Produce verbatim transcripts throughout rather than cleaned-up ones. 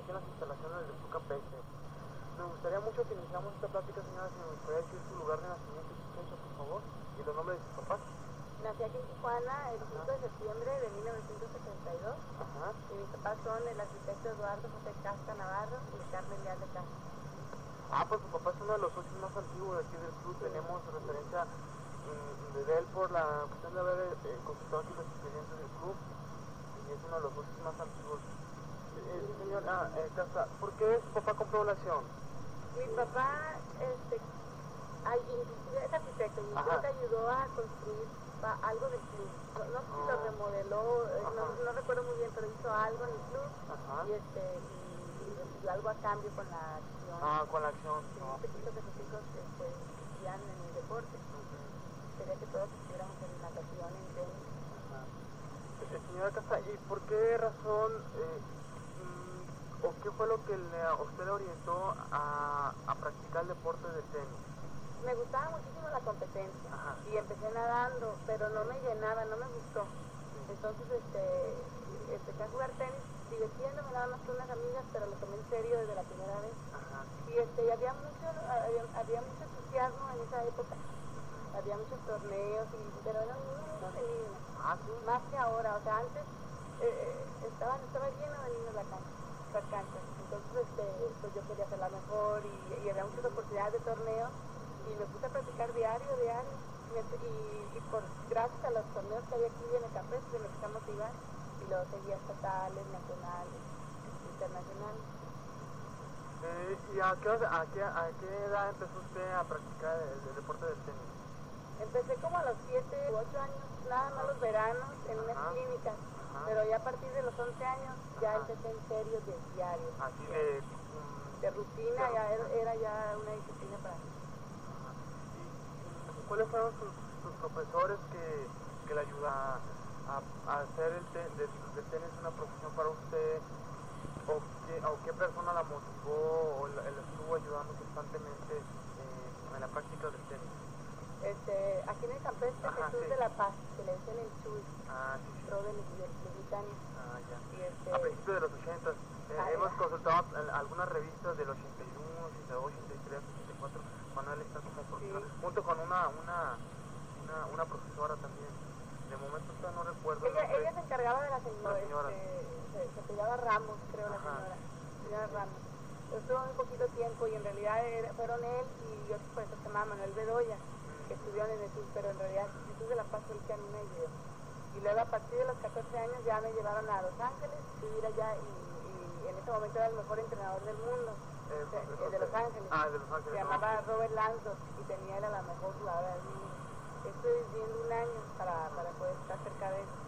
aquí en las instalaciones del Club Campestre. Me gustaría mucho que iniciamos esta plática, señora, si me gustaría decir su lugar de nacimiento y su fecha, por favor, y los nombres de sus papás. Nací aquí en Tijuana el cinco de septiembre de mil novecientos setenta y dos. Ajá. Y mis papás son el arquitecto Eduardo José Casca Navarro y Carmen Leal de Casca. Ah, pues su papá es uno de los socios más antiguos de aquí del club. Sí. Tenemos referencia mmm, de él por la cuestión de haber eh, consultado aquí los expedientes del club. Y es uno de los socios más antiguos. Eh, señora eh, Casa, ¿por qué su papá compró la acción? Mi papá este, ay, es arquitecto y creo que ayudó a construir a, algo del club. No, no sé si lo remodeló, eh, no, no recuerdo muy bien, pero hizo algo en el club. Ajá. y este y, y recibió algo a cambio con la acción. Ah, con la acción. Sí, no. Quiso que sus hijos este, vivían en el deporte. Uh-huh. Quería que todos estuviéramos en natación, en tenis. Eh, señora Casa, ¿y por qué razón eh, mm, o qué fue lo que le, a usted le orientó a, a practicar el deporte del tenis? Me gustaba muchísimo la competencia. Ajá. Y empecé nadando, pero no me llenaba, no me gustó. Sí. Entonces este, empecé a jugar tenis, divirtiéndome nada más con unas amigas, pero lo tomé en serio desde la primera vez. Ajá. Y este, y había mucho, había, había mucho entusiasmo en esa época. Había muchos torneos, y, pero eran niños de niños. Ah, ¿sí? Más que ahora, o sea, antes eh, estaban, estaba lleno de niños la cancha, las canchas. Entonces este, pues yo quería hacerla mejor y, y había muchas oportunidades de torneos y me puse a practicar diario, diario. Y, y, y por, gracias a los torneos que había aquí en el Campestre me empecé a motivar y luego seguía estatales, nacionales, internacionales. Eh, ¿Y a qué, a, qué, a qué edad empezó usted a practicar el, el deporte del tenis? Empecé como a los siete u ocho años, nada más los veranos en unas Ajá. clínicas, Ajá. pero ya a partir de los once años ya Ajá. empecé en serio de diario. Así de... Um, de rutina, de ya era, era ya una disciplina para mí. ¿Y cuáles fueron sus, sus profesores que, que le ayudaron a, a hacer el, ten, del, del tenis una profesión para usted? ¿O qué, o qué persona la motivó o la, la estuvo ayudando constantemente eh, en la práctica del tenis? Este, aquí en el Campestre, Ajá, Jesús sí. de la Paz, que le dicen el Chuy, ah, sí, sí. pro de Mexicali. Ah, ya. Y este, a principios de los ochentas, eh, ah, hemos ya. consultado algunas revistas del ochenta y uno, ochenta y dos, ochenta y tres, ochenta y cuatro, cuando él está como profesor, sí. junto con una, una, una, una profesora también. De momento no recuerdo. Ella, no ella se encargaba de la señora, la señora. Este, se, se pillaba Ramos, creo, Ajá. la señora, señora Ramos. Estuvo muy poquito tiempo y en realidad era, fueron él y otro profesor que se llama Manuel Bedoya, que estudiaron en el sur, pero en realidad Jesús de la Paz fue el que a mí me ayudó. Y luego a partir de los catorce años ya me llevaron a Los Ángeles, vivir allá y, y en ese momento era el mejor entrenador del mundo, eh, de, eh, de Los Ángeles. Ah, de Los Ángeles. Se llamaba no. Robert Lanzo y tenía era la mejor jugadora del mundo. Estoy viviendo un año para, para poder estar cerca de él.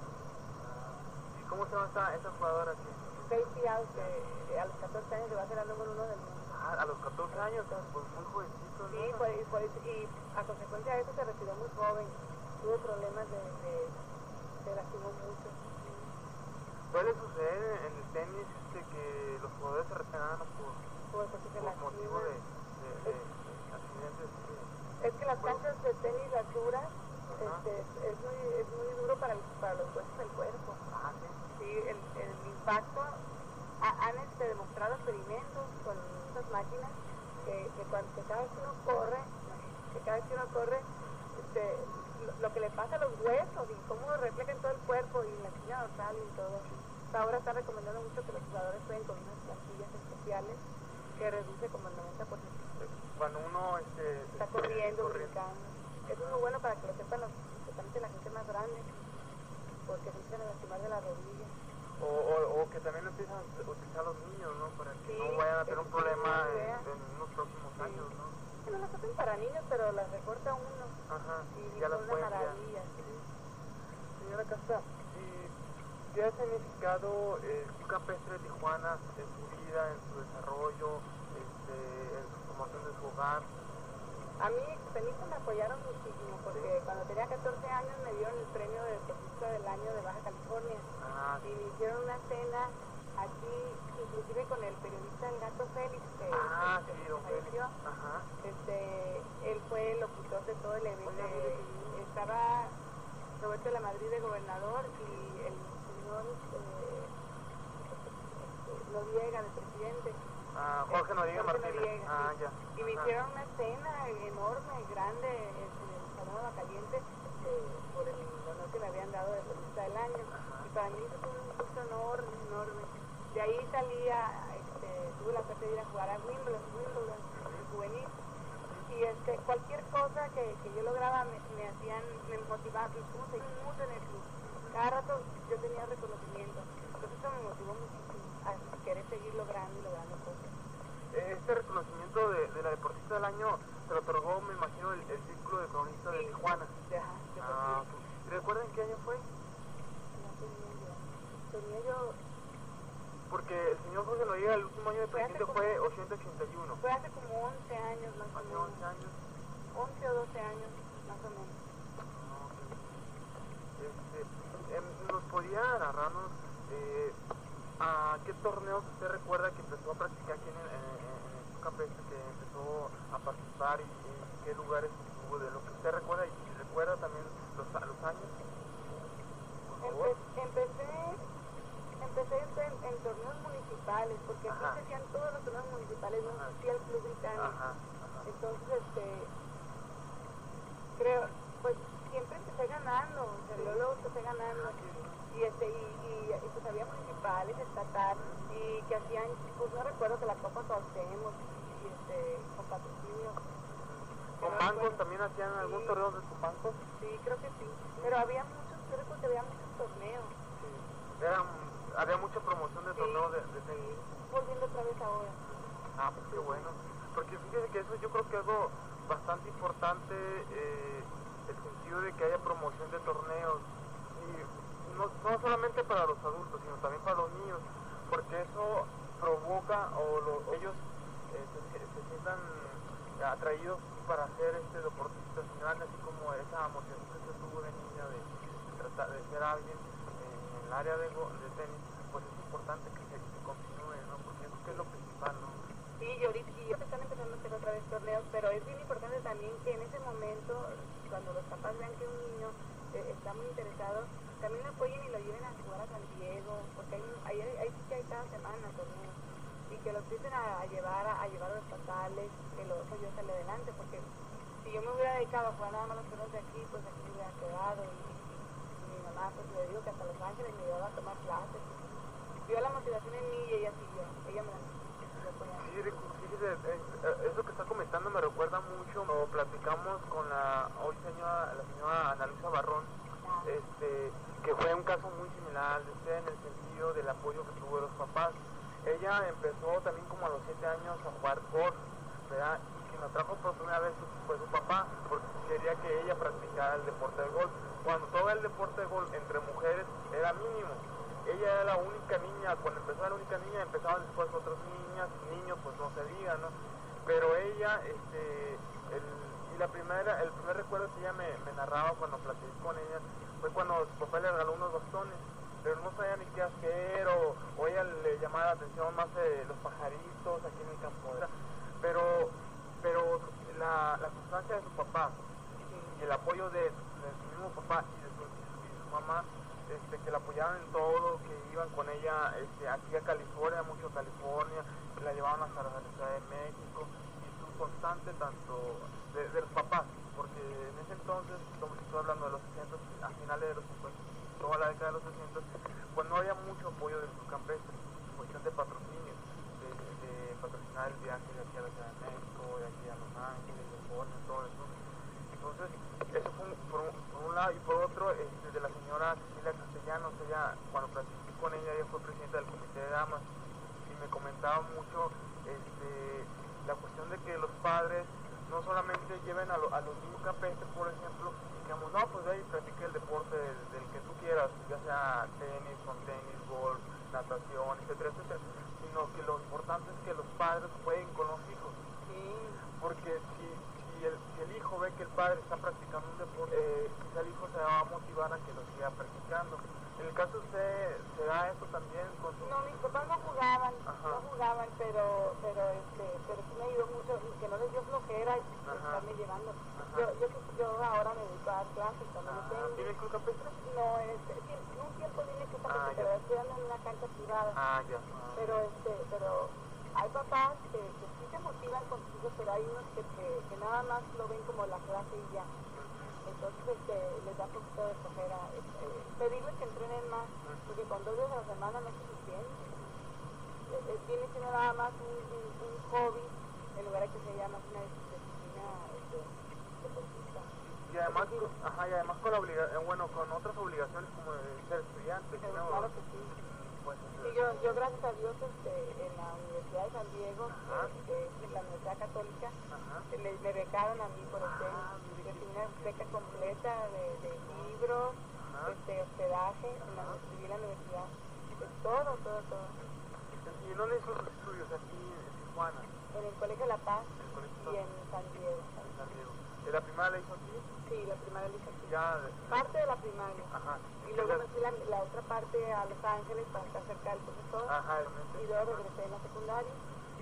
¿Y cómo se llama esta, esta jugadora aquí? Casey Out, que a los catorce años se va a ser la número uno del mundo. Ah, a los catorce años, pues muy jovencito, ¿no? Sí, pues, pues, y a consecuencia de eso se retiró muy joven, tuvo problemas de, de se lastimó mucho. ¿Puede suceder en el tenis este, que los jugadores se retiran por, pues porque se por motivo de, de, de, de accidentes? De, es que las canchas de tenis, las duras, este, es, muy, es muy duro para, el, para los huesos del cuerpo. Ah, sí. Sí, el, el impacto, ha, han este, demostrado experimentos con estas máquinas que, que, cuando, que cada vez que uno corre, que cada vez que uno corre, este, lo, lo que le pasa a los huesos y cómo refleja en todo el cuerpo y en la espina dorsal y todo. Ahora está recomendando mucho que los jugadores jueguen con unas plantillas especiales que reduce como el noventa por ciento. Cuando uno este, está corriendo, brincando. Eso es muy bueno para que lo sepan los, especialmente la gente más grande, porque se empiezan a lastimar de la rodilla. O, o, o que también lo empiezan a utilizar los niños, ¿no? Para que sí, no vayan a tener un problema en, en unos próximos sí. años, ¿no? No las hacen para niños, pero las recorta uno. Ajá, y ya las son pueden una maravilla. Sí. Señora Casta, ¿qué ha significado el Club Campestre de Tijuana en su vida, en su desarrollo, este, en su formación de su hogar? A mí, Felipe, me apoyaron muchísimo, porque cuando tenía catorce años me dieron el premio de deportista del año de Baja California. Ah, y me hicieron una cena aquí, inclusive con el periodista El Gato Félix, que, ah, que, sí, que falleció. Ajá. Este, él fue el locutor de todo el evento. Eh, estaba Roberto de la Madrid de gobernador y el señor... Eh, Noriega, de presidente. Ah, Jorge Noriega Jorge Martínez. Noriega, Ah, sí. ya. Y me Ajá. hicieron una cena enorme, grande, este, en el Salón de Aguascalientes, este, por el honor que me habían dado de periodista del año. Ajá. Y para mí eso fue un gusto enorme, enorme. De ahí salía, este, tuve la suerte de ir a jugar a Wimbledon, Wimbledon, en juvenil. Y este, cualquier cosa que, que yo lograba me, me hacían, me motivaban, como se dice, mucho en el club. Cada rato yo tenía reconocimiento. Entonces eso me motivó muchísimo a querer seguir logrando y logrando cosas. Este reconocimiento de, de la deportista del año se lo otorgó, me imagino, el, el círculo de cronistas Sí, de Tijuana. De, ajá, de Ah, ok. ¿Y recuerdan qué año fue? No tenía yo. Tenía yo, Porque el señor Jorge Noriega, el último año de Fue hace presidente como- fue ochenta ochenta y uno. fue hace como once años más o Hace menos. once años. once o doce años más o menos. Ah, ok. Este, em, ¿nos podría narrarnos eh, a qué torneos usted recuerda que empezó a practicar aquí en el, en, en el Club Campestre, que empezó a participar y en qué lugares estuvo, de lo que usted recuerda y si recuerda también los, los años? Por favor. Empe- empecé, empecé en, en torneos municipales, porque aquí Ajá. se hacían todos los torneos municipales, no Ajá. existía el club británico. Ajá, ajá. Entonces, este, creo, pues siempre empecé ganando, o sea, Sí. luego, luego empecé ganando. Y, este, y, y, y pues había municipales, estatales, y que hacían, pues no recuerdo que la Copa Cuauhtémoc, y este, con patrocinio. ¿Con Pero bancos recuerdo- también hacían algún Sí. torneo de con bancos? Sí, creo que sí. Pero había muchos, yo recuerdo que había muchos torneos. Sí. Era, había mucha promoción de Sí, torneos de, de tenis. sí, volviendo otra vez ahora. Ah, pues qué bueno. Porque fíjese que eso yo creo que es algo bastante importante, eh, el sentido de que haya promoción de torneos. Y no, no solamente para los adultos, sino también para los niños. Porque eso provoca o lo- ellos eh, se, se sientan atraídos para ser este deportistas grandes, así como esa motivación que se tuvo de niña de, de tratar de ser alguien en el área de, go- de tenis. Pues es importante que se que continúe, ¿no? Porque eso que es lo principal, ¿no? Sí, y ahorita y ahorita están empezando a hacer otra vez torneos, pero es bien importante también que en ese momento, cuando los papás vean que un niño eh, está muy interesado, también lo apoyen y lo lleven a jugar a San Diego, porque hay, hay, hay, sí que hay cada semana torneos, y que lo empiecen a, a llevar a, a llevar a los estatales, que lo dejo yo salir adelante, porque si yo me hubiera dedicado a jugar nada más los torneos de aquí, pues aquí me hubiera quedado, y, y mi mamá, pues le digo que hasta Los Ángeles me llevaba a tomar clases, vio la motivación en mí y ella siguió, ella me la siguió apoyando. Sí, Rico, fíjese, eh, eh, eso que está comentando me recuerda mucho, lo platicamos con la hoy señora, la señora Ana Luisa Barrón, este, que fue un caso muy similar al de usted en el sentido del apoyo que tuvo de los papás. Ella empezó también como a los siete años a jugar golf, ¿verdad? Y quien la trajo por primera vez fue su papá, porque quería que ella practicara el deporte del golf. Cuando todo el deporte de golf entre mujeres era mínimo. Ella era la única niña, cuando empezó la única niña, empezaban después otras niñas, niños, pues no se diga, ¿no? Pero ella, este, el, y la primera, el primer recuerdo que ella me, me narraba cuando platiqué con ella, fue cuando su papá le regaló unos bastones, pero no sabía ni qué hacer, o, o ella le llamaba la atención más de los pajaritos aquí en el campo, ¿verdad? Pero, pero la, la constancia de su papá, y el apoyo de, de su mismo papá y de su, y su mamá, este, que la apoyaban en todo, que iban con ella este, aquí a California, mucho a California, que la llevaban hasta la Ciudad de México, y su constante tanto de, de los papás, porque en ese entonces, como estoy hablando de los sesenta, a finales de los cincuenta, toda la década de los sesenta, pues no había mucho apoyo del Club Campestre, cuestión de patrocinio, de, de patrocinar el viaje de aquí a la Ciudad de México, de aquí a Los Ángeles, de California, todo eso. Entonces, eso fue un, por, un, por un lado, y por otro, este, de la señora Cecilia Castellanos. Ella, cuando platiqué con ella, ella fue presidenta del Comité de Damas, y me comentaba mucho este, la cuestión de que los padres no solamente lleven a, lo, a los niños campestres, por ejemplo, digamos, no, pues de ahí practique el deporte del, del que tú quieras, ya sea tenis, con tenis, golf, natación, etcétera, etcétera, sino que lo importante es que los padres jueguen con los hijos. Sí. Porque si, si, el, si el hijo ve que el padre está practicando un deporte, eh, quizá el hijo se va a motivar a que lo siga practicando. En el caso de usted, ¿se da eso también con su... No, mis papás no jugaban, Ajá. no jugaban, pero, pero, este, pero sí me ayudó mucho, que no les dio flojera estarme llevando. Yo, yo, yo ahora me dedico a dar clases, también Ah, tengo. ¿tiene club campestre? No, este, sí, un tiempo vine que Ah, pero estoy dando en una cancha privada. Ah, ya. Ah. Pero este, competitivo, pero hay unos que, que, que nada más lo ven como la clase y ya. Entonces este, les da un poquito de flojera este, pedirles que entrenen más, porque con dos veces a la semana no es suficiente. Es, viene siendo nada más un, un, un hobby en lugar de que se llama una disciplina este, deportista. Y además, ajá, y además con, la obliga bueno, con otras obligaciones como de ser estudiante. Pero ¿no? claro que sí. Pues, sí yo, yo gracias a Dios este, en la Universidad de San Diego, que es en la Universidad Católica, le, me becaron a mí por el tenis. Recibí una beca completa de, de libros, este, hospedaje, en la, en la universidad, de todo, todo, todo. ¿Y dónde hizo sus estudios? Aquí en Tijuana. En el Colegio La Paz el y en San Diego. En San Diego. ¿De la primaria la hizo aquí? Sí, la primaria la hizo aquí. Ya, parte de la primaria. Ajá. Y luego me fui la, la otra parte a Los Ángeles para estar cerca del profesor. Ajá, realmente. Y luego regresé en la secundaria.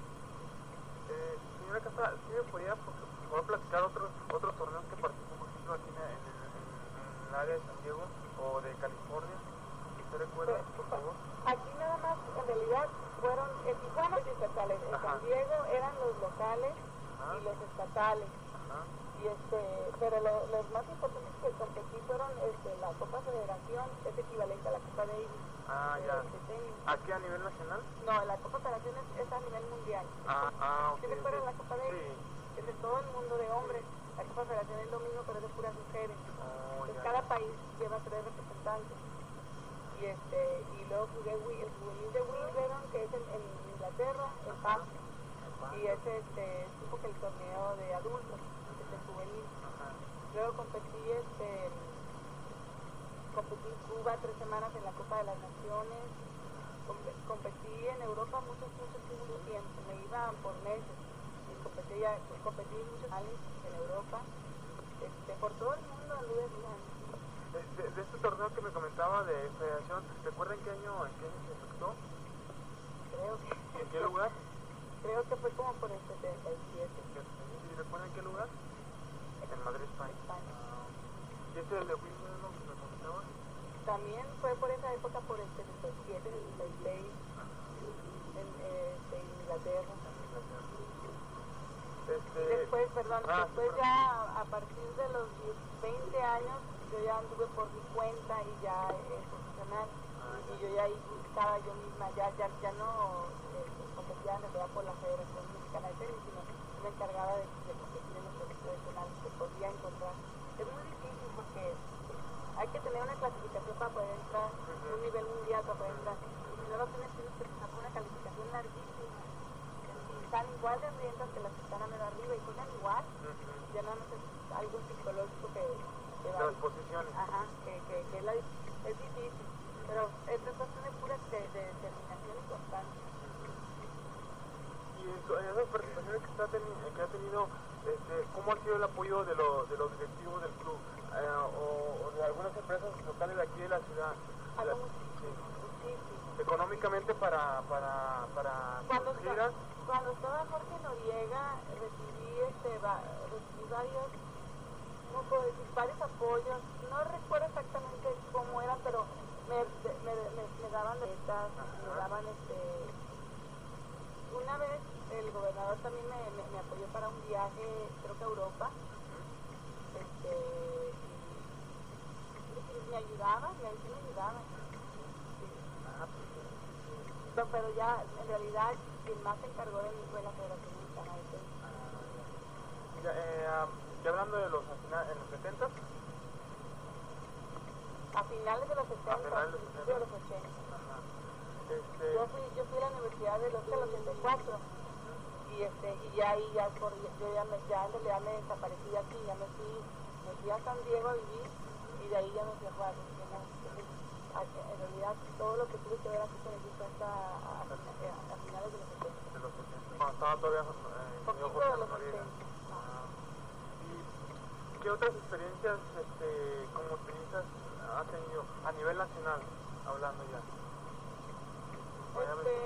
Eh, señora Casa, ¿sí me podría por favor platicar otros otros torneos que participó, por ejemplo, aquí en, en, en el área de San Diego o de California? ¿Usted recuerda, Pero, por favor? Aquí nada más, en realidad, fueron en Tijuana y estatales. En San Diego eran los locales Ajá. y los estatales. Ajá. Y este, pero lo, los más importantes que competí fueron este, la Copa Federación, que es equivalente a la Copa Davis. Ah, de, ya. De tenis. ¿Aquí a nivel nacional? No, la Copa Federación es, es a nivel mundial. Ah, ah, ok. ¿Sí recuerdas okay. la Copa Davis? Sí. Es de todo el mundo de hombres. La Copa Federación es lo mismo, pero es de puras mujeres. Oh, Entonces ya, cada ya. país lleva tres representantes. Y este, y luego jugué el juvenil de Wimbledon, que es en, en Inglaterra, en Bath. Y ese este, es tipo que el torneo de adultos, es el juvenil. Ajá. Luego competí este competí en Cuba tres semanas en la Copa de las Naciones. Competí en Europa mucho, mucho, mucho tiempo. Me iban por meses. Y competí, ya, competí muchos años en Europa. Este, por todo el mundo anduve viajando. De, de, de este torneo que me comentaba de federación, ¿recuerda en qué año, en qué año se efectuó? Creo que... ¿En qué lugar? Creo que fue como por el setenta y siete. ¿Y recuerda en qué lugar? En Madrid, España. España. ¿Y este es el de Wimbledon que me comentaba? También fue por esa época, por el setenta y siete, setenta y seis, en, eh, en Inglaterra. Este... Después, perdón, ah, después sí, ya a partir de los veinte años, yo ya anduve por mi cuenta y ya eh, profesional. Y yo ya ahí estaba yo misma, ya, ya, ya no eh, competía en realidad por la Federación Mexicana de Tenis, sino me encargaba de, de competir en los profesionales que podía encontrar. Es muy difícil porque hay que tener una clasificación para poder entrar, uh-huh. un nivel mundial para poder entrar. Y si no lo tienes, tienes que pasar por una calificación larguísima. Y están igual de hambrientas que las que están a medio arriba y juegan igual. Uh-huh. Ya nada más es algo psicológico que, que va. Las posiciones. Ajá, que, que, que es, la, es difícil. Pero estas cuestiones puras de, de determinación y constancia. Y eso, en esas participaciones que, está teni que ha tenido, este, ¿cómo ha sido el apoyo de, lo, de los directivos del club? Eh, o, o de algunas empresas locales de aquí de la ciudad. La, sí. Muchísimo. Económicamente para, para, para cuando, sus giras. Cuando estaba Jorge Noriega, recibí, este, va, recibí varios, ¿cómo puedo decir? Varios apoyos. No recuerdo exactamente cómo eran, pero me, me, me, me daban letras, me daban este... Una vez el gobernador también me, me, me apoyó para un viaje, creo que a Europa. Este, y me ayudaba, y ahí sí me ayudaba. Sí. No, pero ya, en realidad, quien más se encargó de mí fue la Federación Mexicana de Tenis. Ya, eh, um, ya hablando de los, en los setenta. A finales de los setenta, a principios de los ochenta. Este... Yo, fui, yo fui a la universidad de los ochenta y cuatro. Y, este, y ya ahí, ya, por, yo ya, me, ya en realidad me desaparecí de aquí, ya me fui, me fui a San Diego a vivir y de ahí ya me fui a jugar. En realidad todo lo que tuve que ver aquí con el fue hasta a, a, a finales de los setenta. De los setenta. Cuando estaba todavía eh, poquito de los ochenta. Ah. ¿Y qué otras experiencias, este, como experiencias ha tenido a nivel nacional, hablando ya? Este,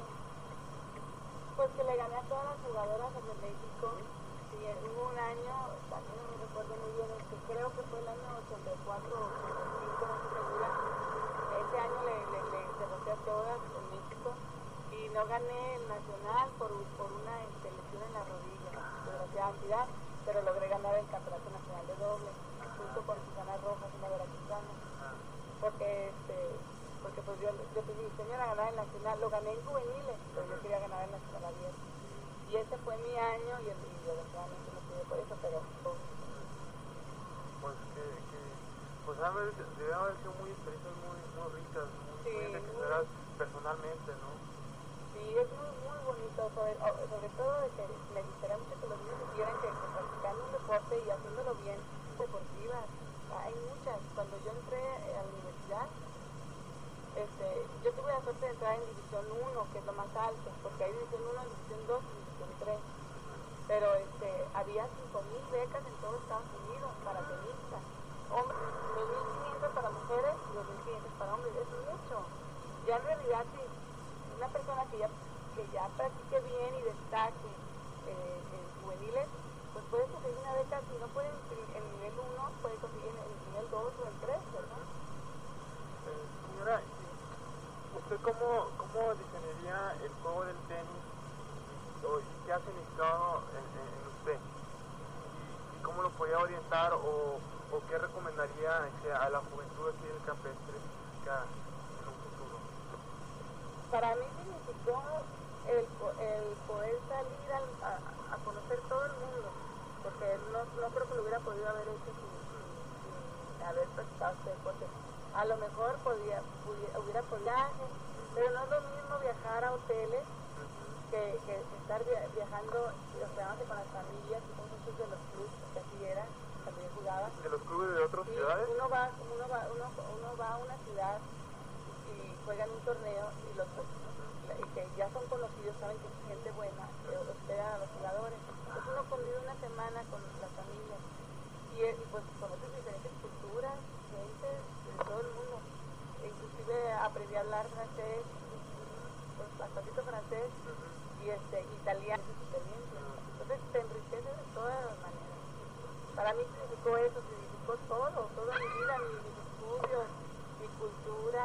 pues que le gané a todas las jugadoras de México. Sí, hubo un año, también no me recuerdo muy bien, es que creo que fue el año ochenta y cuatro o ochenta y cinco, no estoy segura. Ese año le, le, le derroté a todas en México. Y y no gané el nacional por, por una este, lesión en la rodilla, desgraciadamente, pero logré ganar el campeonato nacional de doble, junto con Susana Rojas, una veracruzana, porque este, porque pues yo, yo pedí mi sueño era ganar el nacional, lo gané en juveniles, pero yo quería ganar el nacional abierto, y ese fue mi año, y, el, y yo desgraciadamente no pude por eso, pero pues, pues que, que pues debe haber sido muy experiencias muy, muy ricas, muy, sí, muy enriquecedoras personalmente, ¿no? Sí, es muy, muy bonito, sobre, sobre todo de que me gustaría mucho que los niños supieran que, que practicando un deporte y haciéndolo bien, deportivas, hay muchas. Cuando yo entré a la universidad, este, yo tuve la suerte de entrar en División uno, que es lo más alto, porque hay División uno, División dos y División tres. Pero este, había cinco mil becas en todo Estados Unidos para tenistas. Hombres, dos mil quinientos para mujeres y dos mil quinientos para hombres. Eso es mucho. Ya en realidad, si una persona que ya, que ya practique bien y destaque eh, en juveniles, pues puede conseguir una beca. Si no puede en el nivel uno, puede conseguir en el nivel dos o el tres, ¿verdad? Eh, señora, ¿usted cómo, cómo diseñaría el juego del tenis o qué ha significado en, en, en usted? ¿Y, y cómo lo podría orientar o, o qué recomendaría que a la juventud aquí del campestre que en un futuro? Para mí significó el, el poder salir al, a, a conocer todo el mundo, porque no, no creo que lo hubiera podido haber hecho sin, sin, sin haber practicado este deporte. A lo mejor podía, pudiera, hubiera podido, pero no es lo mismo viajar a hoteles que, que estar via, viajando, hospedándose con las familias, y con muchos de los clubes que así era, cuando yo jugaba. ¿De los clubes de otras sí, ciudades? Uno va, uno, va, uno, uno va a una ciudad y juegan un torneo y los y que ya son conocidos, saben que es gente buena, que hospedan a los jugadores. Entonces uno convive una semana con las familias y, y pues conoces diferentes culturas, gente de todo el mundo. E inclusive aprendí a hablar francés, pues bastante francés y este italiano, entonces te enriqueces de todas las maneras. Para mí significó eso, significó todo, toda mi vida, mis, mis estudios, mi cultura.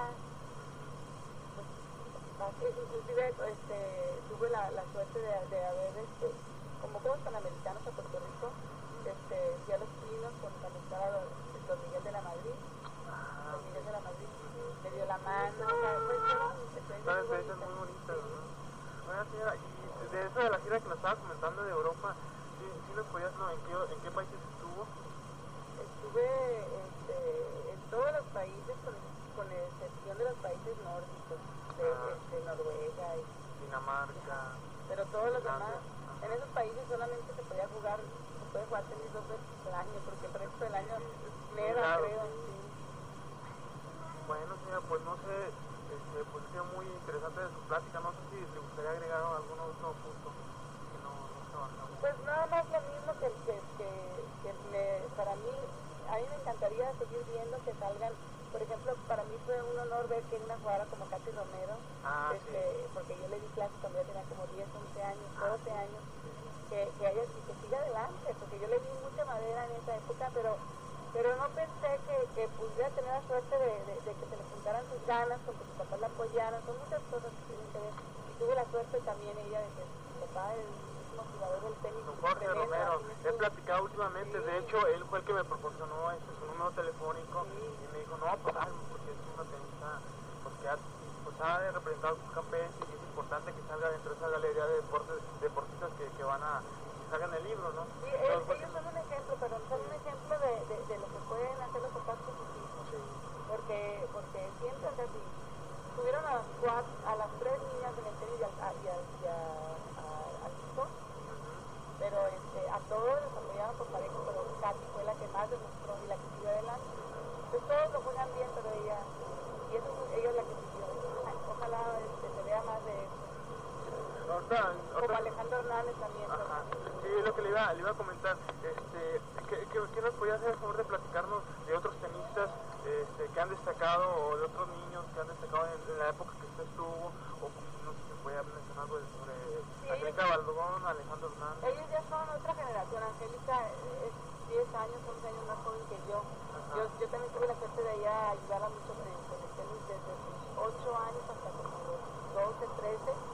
Pues, inclusive este, tuve la, la suerte de, de haber, este, como Juegos Panamericanos a Puerto Rico, este, fui a Los Pinos con, cuando estaba Don Miguel de la Madrid, Don Miguel de la Madrid, me dio la mano, o sea, pues, son experiencias muy bonitas, ¿no? Bueno, señora, y de eso de la gira que nos estaba comentando de Europa, ¿sí, sí nos podías, no, en qué, en qué países estuvo? Estuve este, en todos los países, con, con excepción de los países nórdicos, de, ah, de, de Noruega y Dinamarca, pero todos los demás, en esos países solamente se podía jugar, se puede jugar tenis dos veces al año, porque el resto del año neva, claro, creo. Sí. Sí. Bueno, señora, pues no sé, este, pues ha sido muy interesante de su plática, no sé si le gustaría agregar algún otro punto que no, no trabajamos. Pues nada más lo mismo que, que, que, que me, para mí, a mí me encantaría seguir viendo que salgan. Por ejemplo, para mí fue un honor ver que una jugadora como Katy Romero, ah, este, sí. porque yo le di clases cuando ella tenía como diez, once años, doce años, que, que ella y que siga adelante, porque yo le di mucha madera en esa época, pero pero no pensé que, que pudiera tener la suerte de, de, de que se le juntaran sus ganas, con que sus papás la apoyaran, son muchas cosas que tienen que ver. Y tuve la suerte también ella de que su papá es el jugador del tenis. Don Jorge Romero, he platicado últimamente, sí. De hecho él fue el que me proporcionó este, su número telefónico, sí. Y me dijo, no, pues algo, porque es una tenista, porque ha, pues, ha representado sus campeones y es importante que salga dentro de esa galería de deportes, deportistas que, que van a, que salgan el libro, ¿no? Sí, ellos, ellos son un ejemplo, pero son un ejemplo de, de, de lo que pueden hacer los papás con sus hijos, sí. porque, porque siempre es así. Tuvieron a las cuatro, a las tres niñas en el tenis y, a, y, a, y a, a, al hijo, pero este, a todos los apoyaron por pareja, pero Katy fue la que más demostró y la que siguió adelante. Entonces todos lo juegan bien, pero ella, y eso, ella es la que siguió. Ojalá este, se vea más de eso. Otra, otra, como Alejandro Hernández también. Ajá. Sí, es lo que le iba, le iba a comentar. Este, ¿qué, qué, ¿Qué nos podía hacer el favor de platicarnos de otros tenistas este, que han destacado o de otros niños que han destacado en, en la época que usted estuvo? O no sé si se puede mencionar algo sobre sí, Angélica Baldón, Alejandro Hernández. Ellos ya son otra generación. Angélica es diez años, once años más joven que yo. Yo, yo también tuve la suerte de ella ayudarla mucho con el, con el tenis desde sus ocho años hasta como los doce, trece.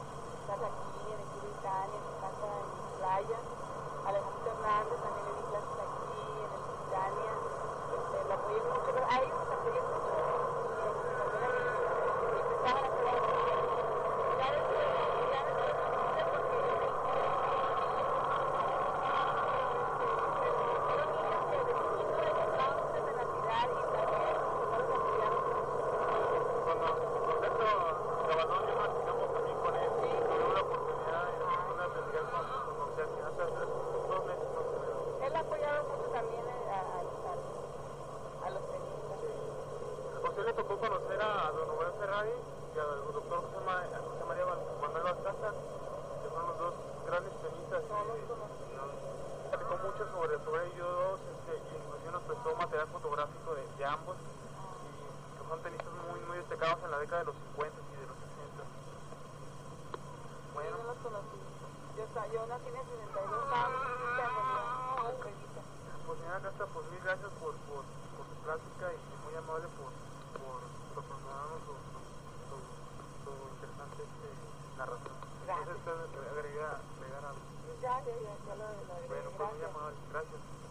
casa aquí en el Club Italia, en su casa en Playa. Alejandro Hernández también le di clases aquí en el Club Italia. Este, lo apoyé mucho, pero a ellos los apoyé mucho. Empezaban a hacer algo. Ya después, ya después, porque yo me él ha apoyado mucho también a, a, a, a los tenistas. ¿A usted le tocó conocer a don Rubén Ferrari y al doctor José, Ma José María Manuel Balcázar, que son los dos grandes tenistas? No los conocí. Platicó mucho sobre, sobre ellos, este, y inclusive nos prestó material fotográfico de, de ambos, y que son tenistas muy, muy destacados en la década de los cincuenta y de los sesenta. Bueno. Sí, no los conocí. Yo, yo nací en el sesenta y dos, estaba muy chiquita en realidad. Pues señora Casta, pues mil gracias por, por, por su plática y muy amable por, por proporcionarnos su, su, su, su interesante este, narración. Gracias. Entonces, usted agregar, agregar algo. Ya, ya, ya, ya lo, lo agregué. Bueno, pues muy amable, gracias.